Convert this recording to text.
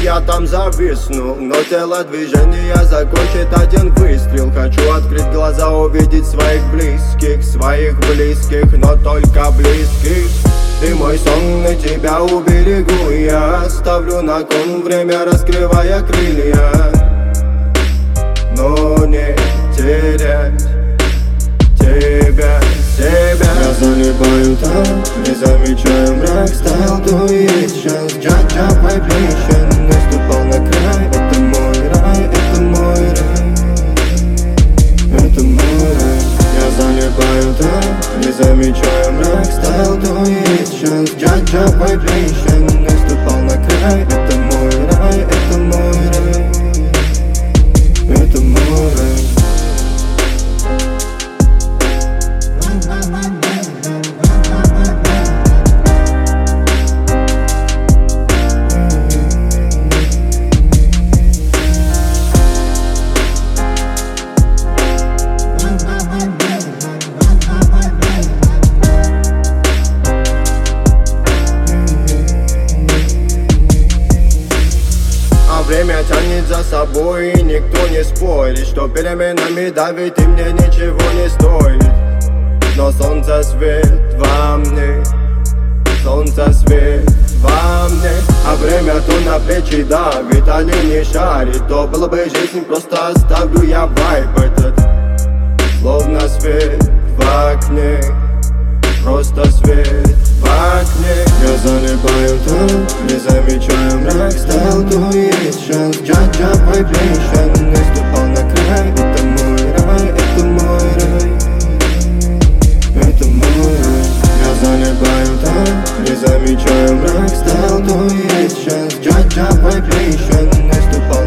я там зависну, но тело движения закончит один выстрел. Хочу открыть глаза, увидеть своих близких, но только близких. Ты мой сон, и тебя уберегу я. Ставлю на кон время, раскрывая крылья, но не терять тебя, себя. Я залипаю там, не замечаю мрак. Стал то и есть шанс, Джа-Джа vibration. Наступал на край, это мой рай, это мой рай, это мой рай. Я залипаю там, не замечаю мрак. Стал то и есть шанс, Джа-Джа vibration. Наступал на край, это мой рай, это мой рай, это мой рай. Время тянет за собой, и никто не спорит, что переменами давит и мне ничего не стоит. Но солнце свет во мне, солнце свет во мне. А время то на плечи давит, а не шарит. То было бы жизнь, просто оставлю я вайб этот. Словно свет в окне, просто свет в окне. Я залипаю там, не замечаю мрак. Стал то и есть шанс, Джа-Джа vibration. Наступал на край, это мой рай, это мой рай, это мой рай. Я залипаю там, не замечаю мрак. Стал то и есть шанс, Джа-Джа vibration. Наступал